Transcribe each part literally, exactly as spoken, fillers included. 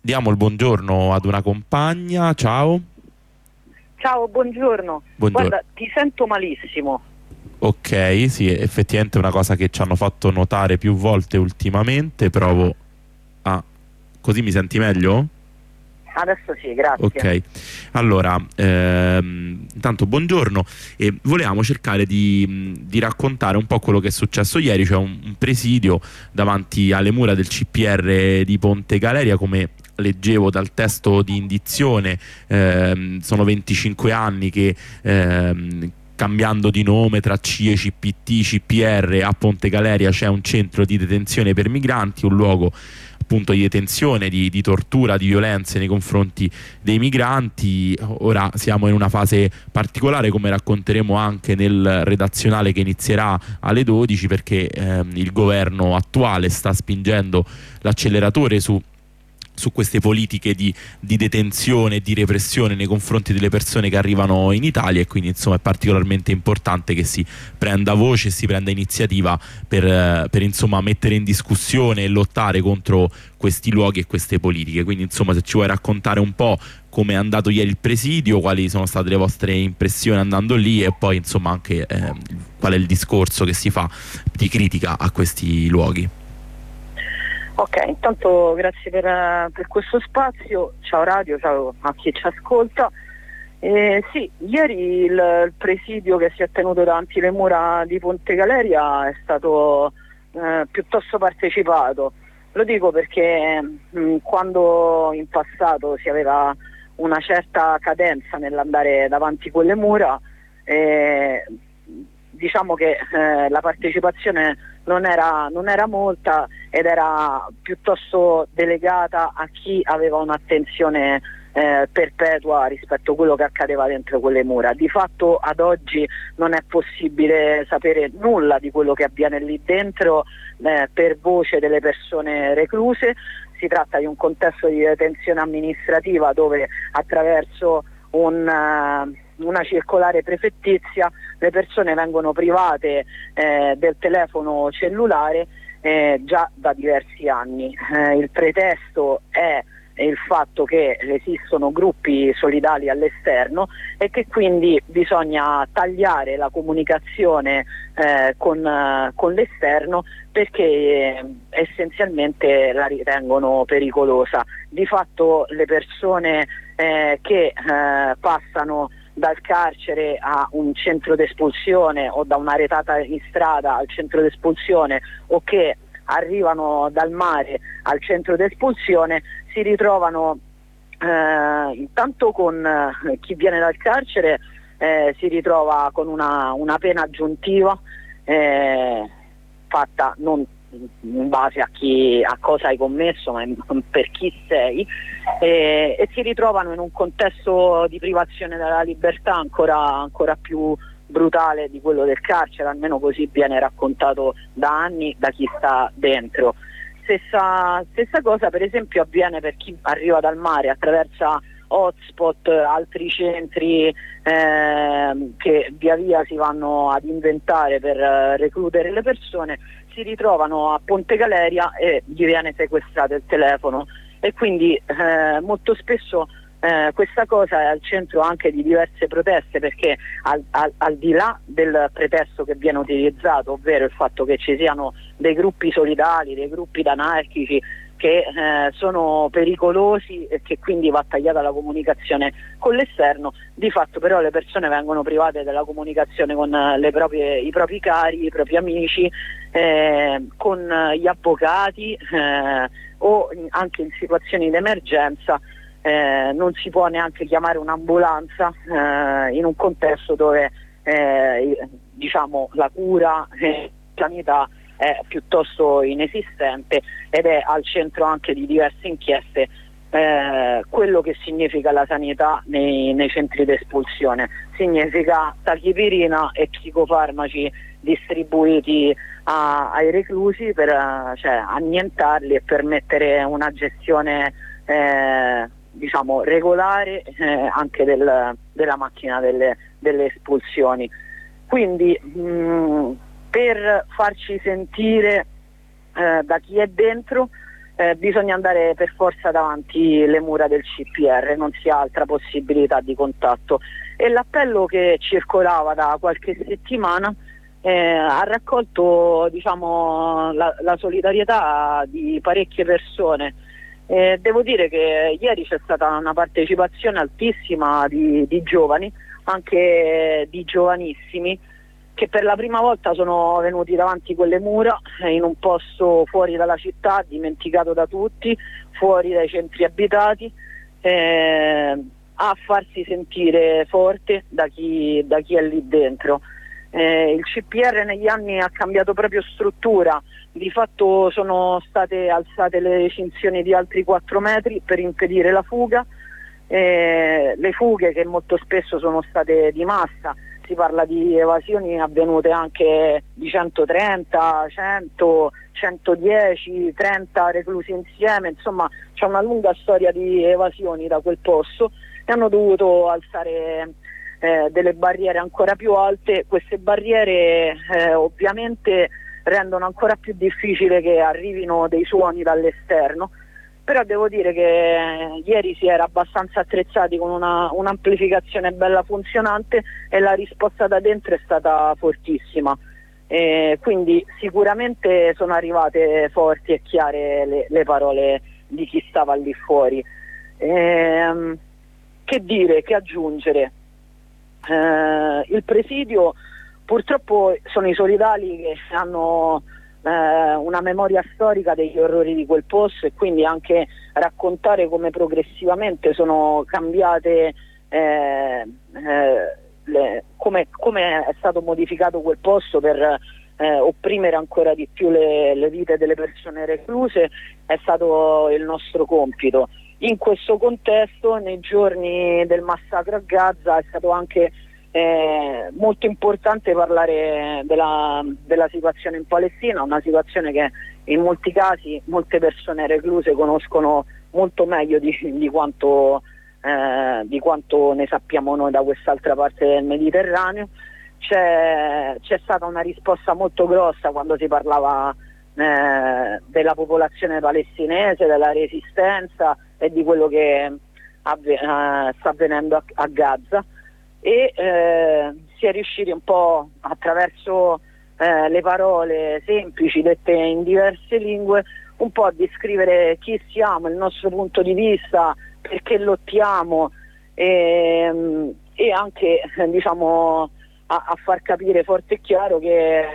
diamo il buongiorno ad una compagna. Ciao. Ciao, buongiorno. Buongiorno. Guarda, ti sento malissimo. Ok, sì, effettivamente è una cosa che ci hanno fatto notare più volte ultimamente. Provo a... Così mi senti meglio? Adesso sì, grazie. Ok, allora, ehm, intanto buongiorno e volevamo cercare di, di raccontare un po' quello che è successo ieri. C'è un, un presidio davanti alle mura del C P R di Ponte Galeria, come leggevo dal testo di indizione. Ehm, sono venticinque anni che... ehm, cambiando di nome tra C I E, C P T, C P R, a Ponte Galeria c'è un centro di detenzione per migranti, un luogo appunto di detenzione, di, di tortura, di violenze nei confronti dei migranti. Ora siamo in una fase particolare, come racconteremo anche nel redazionale che inizierà alle dodici, perché ehm, il governo attuale sta spingendo l'acceleratore su su queste politiche di, di detenzione e di repressione nei confronti delle persone che arrivano in Italia, e quindi insomma è particolarmente importante che si prenda voce e si prenda iniziativa per, eh, per insomma mettere in discussione e lottare contro questi luoghi e queste politiche. Quindi insomma, se ci vuoi raccontare un po' come è andato ieri il presidio, quali sono state le vostre impressioni andando lì, e poi insomma anche eh, qual è il discorso che si fa di critica a questi luoghi. Ok, intanto grazie per, per questo spazio. Ciao Radio, ciao a chi ci ascolta. Eh, sì, ieri il, il presidio che si è tenuto davanti le mura di Ponte Galeria è stato eh, piuttosto partecipato. Lo dico perché mh, quando in passato si aveva una certa cadenza nell'andare davanti quelle mura, eh, diciamo che eh, la partecipazione non era, non era molta ed era piuttosto delegata a chi aveva un'attenzione eh, perpetua rispetto a quello che accadeva dentro quelle mura. Di fatto ad oggi non è possibile sapere nulla di quello che avviene lì dentro eh, per voce delle persone recluse. Si tratta di un contesto di detenzione amministrativa dove attraverso un... Uh, una circolare prefettizia le persone vengono private eh, del telefono cellulare eh, già da diversi anni. Eh, il pretesto è il fatto che esistono gruppi solidali all'esterno e che quindi bisogna tagliare la comunicazione eh, con, eh, con l'esterno, perché eh, essenzialmente la ritengono pericolosa. Di fatto le persone eh, che eh, passano dal carcere a un centro d'espulsione o da una retata in strada al centro d'espulsione, o che arrivano dal mare al centro d'espulsione, si ritrovano eh, intanto con eh, chi viene dal carcere eh, si ritrova con una, una pena aggiuntiva eh, fatta non in base a chi, a cosa hai commesso, ma per chi sei, e, e si ritrovano in un contesto di privazione della libertà ancora, ancora più brutale di quello del carcere, almeno così viene raccontato da anni da chi sta dentro. Stessa, stessa cosa per esempio avviene per chi arriva dal mare, attraversa hotspot, altri centri eh, che via via si vanno ad inventare per eh, recludere le persone, si ritrovano a Ponte Galeria e gli viene sequestrato il telefono, e quindi eh, molto spesso eh, questa cosa è al centro anche di diverse proteste, perché al, al, al di là del pretesto che viene utilizzato, ovvero il fatto che ci siano dei gruppi solidali, dei gruppi anarchici che eh, sono pericolosi e che quindi va tagliata la comunicazione con l'esterno, di fatto però le persone vengono private della comunicazione con le proprie, i propri cari, i propri amici, eh, con gli avvocati eh, o in, anche in situazioni di emergenza. Eh, non si può neanche chiamare un'ambulanza eh, in un contesto dove eh, diciamo la cura e la sanità è piuttosto inesistente, ed è al centro anche di diverse inchieste eh, quello che significa la sanità nei, nei centri d'espulsione. Significa tachipirina e psicofarmaci distribuiti a, ai reclusi per cioè, annientarli e permettere una gestione eh, diciamo regolare eh, anche del, della macchina delle, delle espulsioni. Quindi mh, per farci sentire eh, da chi è dentro eh, bisogna andare per forza davanti le mura del C P R, non si ha altra possibilità di contatto. E l'appello che circolava da qualche settimana eh, ha raccolto, diciamo, la, la solidarietà di parecchie persone. Eh, devo dire che ieri c'è stata una partecipazione altissima di, di giovani, anche di giovanissimi, che per la prima volta sono venuti davanti quelle mura eh, in un posto fuori dalla città, dimenticato da tutti, fuori dai centri abitati, eh, a farsi sentire forte da chi, da chi è lì dentro. Eh, il C P R negli anni ha cambiato proprio struttura, di fatto sono state alzate le recinzioni di altri quattro metri per impedire la fuga, eh, le fughe che molto spesso sono state di massa. Si parla di evasioni avvenute anche di centotrenta, cento, centodieci, trenta reclusi insieme, insomma c'è una lunga storia di evasioni da quel posto e hanno dovuto alzare eh, delle barriere ancora più alte. Queste barriere eh, ovviamente rendono ancora più difficile che arrivino dei suoni dall'esterno, però devo dire che ieri si era abbastanza attrezzati con una, un'amplificazione bella funzionante e la risposta da dentro è stata fortissima, e quindi sicuramente sono arrivate forti e chiare le, le parole di chi stava lì fuori. E, che dire, che aggiungere? Eh, il presidio purtroppo sono i solidali che hanno eh, una memoria storica degli orrori di quel posto, e quindi anche raccontare come progressivamente sono cambiate, eh, eh, le, come, come è stato modificato quel posto per eh, opprimere ancora di più le, le vite delle persone recluse, è stato il nostro compito. In questo contesto, nei giorni del massacro a Gaza, è stato anche eh, molto importante parlare della, della situazione in Palestina, una situazione che in molti casi molte persone recluse conoscono molto meglio di, di, quanto, eh, di quanto ne sappiamo noi da quest'altra parte del Mediterraneo. C'è, c'è stata una risposta molto grossa quando si parlava eh, della popolazione palestinese, della resistenza e di quello che avve, eh, sta avvenendo a, a Gaza, e eh, si è riusciti un po' attraverso eh, le parole semplici dette in diverse lingue un po' a descrivere chi siamo, il nostro punto di vista, perché lottiamo, e, e anche eh, diciamo a, a far capire forte e chiaro che,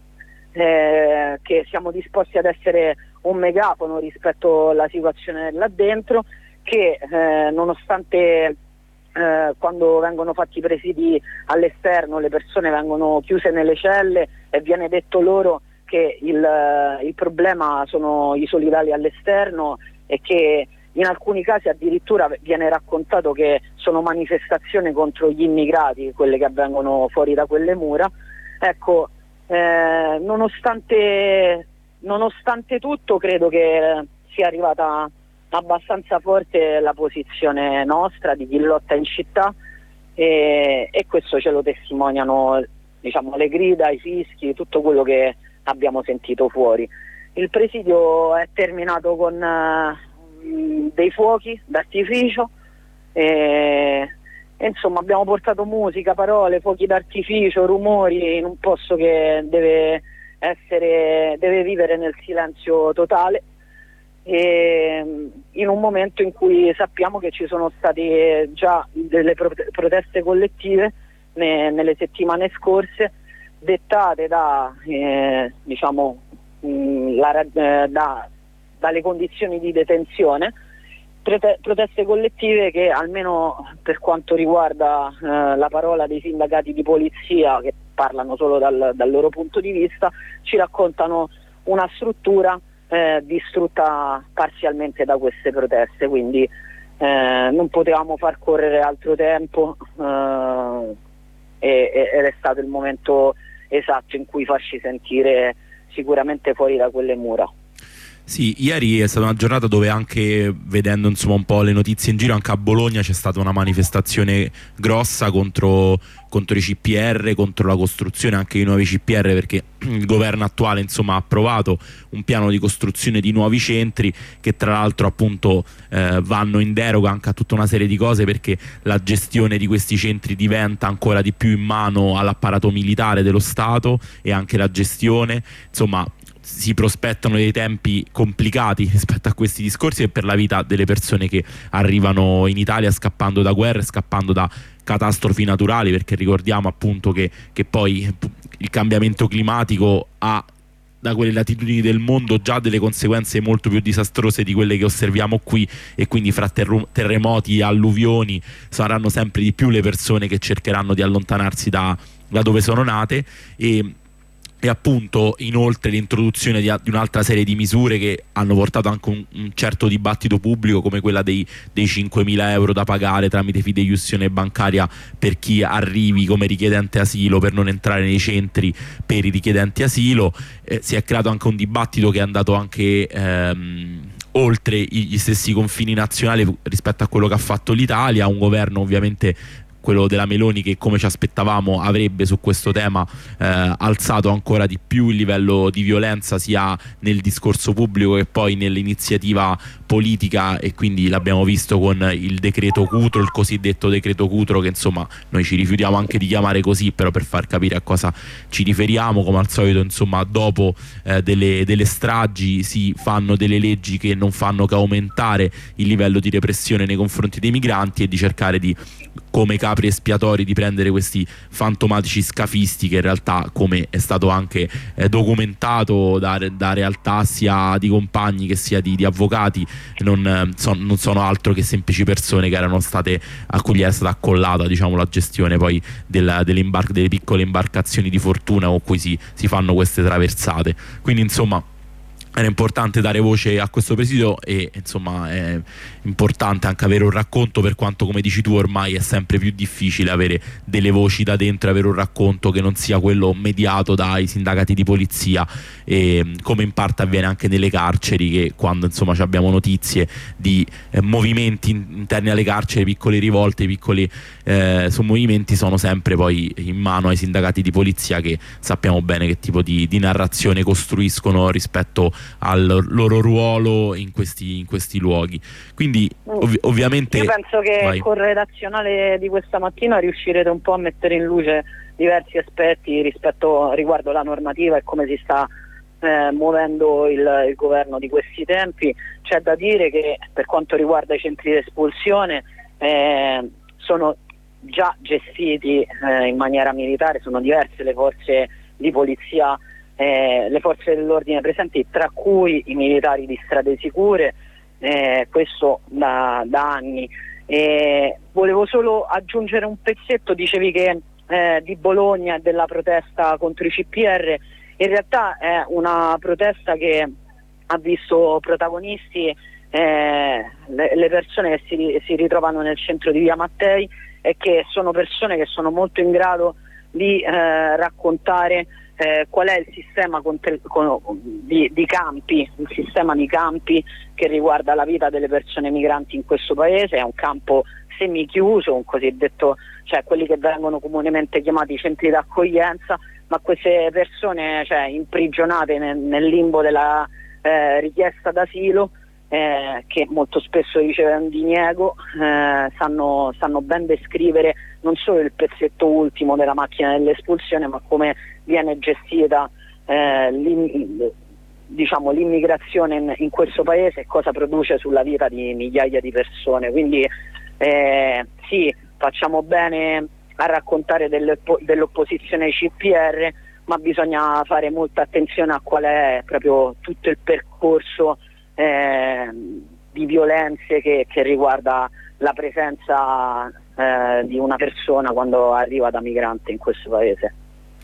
eh, che siamo disposti ad essere un megafono rispetto alla situazione là dentro, che eh, nonostante eh, quando vengono fatti i presidi all'esterno le persone vengono chiuse nelle celle e viene detto loro che il, il problema sono i solidali all'esterno, e che in alcuni casi addirittura viene raccontato che sono manifestazioni contro gli immigrati quelle che avvengono fuori da quelle mura. Ecco, eh, nonostante, nonostante tutto credo che sia arrivata abbastanza forte la posizione nostra di chi lotta in città, e, e questo ce lo testimoniano, diciamo, le grida, i fischi, tutto quello che abbiamo sentito fuori. Il presidio è terminato con uh, dei fuochi d'artificio e, e insomma abbiamo portato musica, parole, fuochi d'artificio, rumori in un posto che deve essere, deve vivere nel silenzio totale, e in un momento in cui sappiamo che ci sono state già delle proteste collettive ne, nelle settimane scorse, dettate da, eh, diciamo, mh, la, eh, da, dalle condizioni di detenzione, prote- proteste collettive che, almeno per quanto riguarda eh, la parola dei sindacati di polizia, che parlano solo dal, dal loro punto di vista, ci raccontano una struttura eh, distrutta parzialmente da queste proteste, quindi eh, non potevamo far correre altro tempo eh, e, ed è stato il momento esatto in cui farci sentire sicuramente fuori da quelle mura. Sì, ieri è stata una giornata dove, anche vedendo insomma un po' le notizie in giro, anche a Bologna c'è stata una manifestazione grossa contro, contro i C P R, contro la costruzione anche di nuovi C P R, perché il governo attuale insomma ha approvato un piano di costruzione di nuovi centri che tra l'altro appunto eh, vanno in deroga anche a tutta una serie di cose, perché la gestione di questi centri diventa ancora di più in mano all'apparato militare dello Stato, e anche la gestione insomma si prospettano dei tempi complicati rispetto a questi discorsi e per la vita delle persone che arrivano in Italia scappando da guerre, scappando da catastrofi naturali, perché ricordiamo appunto che, che poi il cambiamento climatico ha da quelle latitudini del mondo già delle conseguenze molto più disastrose di quelle che osserviamo qui, e quindi fra terremoti e alluvioni saranno sempre di più le persone che cercheranno di allontanarsi da, da dove sono nate. E E appunto inoltre l'introduzione di, di un'altra serie di misure che hanno portato anche un, un certo dibattito pubblico, come quella dei, dei cinquemila euro da pagare tramite fideiussione bancaria per chi arrivi come richiedente asilo, per non entrare nei centri per i richiedenti asilo. Eh, si è creato anche un dibattito che è andato anche ehm, oltre gli stessi confini nazionali rispetto a quello che ha fatto l'Italia, un governo ovviamente, quello della Meloni, che come ci aspettavamo avrebbe su questo tema eh, alzato ancora di più il livello di violenza sia nel discorso pubblico che poi nell'iniziativa politica, e quindi l'abbiamo visto con il decreto Cutro, il cosiddetto decreto Cutro, che insomma noi ci rifiutiamo anche di chiamare così, però per far capire a cosa ci riferiamo. Come al solito insomma dopo eh, delle, delle stragi si fanno delle leggi che non fanno che aumentare il livello di repressione nei confronti dei migranti e di cercare di, come capri espiatori, di prendere questi fantomatici scafisti che in realtà, come è stato anche eh, documentato da, da realtà sia di compagni che sia di, di avvocati, non, eh, son, non sono altro che semplici persone che erano state, a cui gli era stata accollata diciamo la gestione poi della, delle, imbar- delle piccole imbarcazioni di fortuna con cui si, si fanno queste traversate. Quindi insomma era importante dare voce a questo presidio, e insomma è importante anche avere un racconto, per quanto, come dici tu, ormai è sempre più difficile avere delle voci da dentro e avere un racconto che non sia quello mediato dai sindacati di polizia, e come in parte avviene anche nelle carceri, che quando insomma abbiamo notizie di eh, movimenti interni alle carceri, piccole rivolte, piccoli eh, movimenti, sono sempre poi in mano ai sindacati di polizia, che sappiamo bene che tipo di, di narrazione costruiscono rispetto al loro ruolo in questi, in questi luoghi. Quindi ov- ovviamente io penso che vai. Col redazionale di questa mattina riuscirete un po' a mettere in luce diversi aspetti rispetto riguardo la normativa e come si sta eh, muovendo il, il governo di questi tempi. C'è da dire che per quanto riguarda i centri di espulsione eh, sono già gestiti eh, in maniera militare, sono diverse le forze di polizia, Eh, le forze dell'ordine presenti, tra cui i militari di Strade Sicure, eh, questo da, da anni. Eh, volevo solo aggiungere un pezzetto. Dicevi che eh, di Bologna e della protesta contro i C P R, in realtà è una protesta che ha visto protagonisti eh, le, le persone che si, si ritrovano nel centro di Via Mattei, e che sono persone che sono molto in grado di eh, raccontare Eh, qual è il sistema con te, con, di, di campi, il sistema di campi che riguarda la vita delle persone migranti in questo paese. È un campo semichiuso, un cosiddetto, cioè quelli che vengono comunemente chiamati centri d'accoglienza, ma queste persone, cioè, imprigionate nel, nel limbo della eh, richiesta d'asilo, eh, che molto spesso riceve un diniego, eh, sanno, sanno ben descrivere non solo il pezzetto ultimo della macchina dell'espulsione, ma come viene gestita eh, l'im, diciamo, l'immigrazione in, in questo paese e cosa produce sulla vita di migliaia di persone. Quindi eh, sì, facciamo bene a raccontare dell'opposizione ai C P R, ma bisogna fare molta attenzione a qual è proprio tutto il percorso eh, di violenze che, che riguarda la presenza eh, di una persona quando arriva da migrante in questo paese.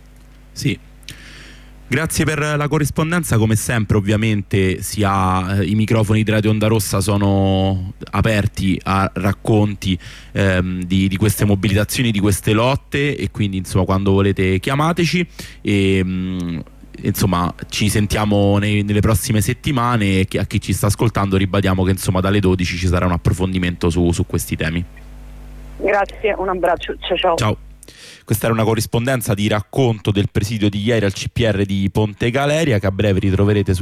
Sì, grazie per la corrispondenza. Come sempre ovviamente sia eh, i microfoni di Radio Onda Rossa sono aperti a racconti ehm, di, di queste mobilitazioni, di queste lotte, e quindi insomma quando volete chiamateci. E, mh, insomma ci sentiamo nei, nelle prossime settimane, e a chi ci sta ascoltando ribadiamo che insomma dalle dodici ci sarà un approfondimento su, su questi temi. Grazie, un abbraccio, ciao ciao. Ciao. Questa era una corrispondenza di racconto del presidio di ieri al C P R di Ponte Galeria, che a breve ritroverete su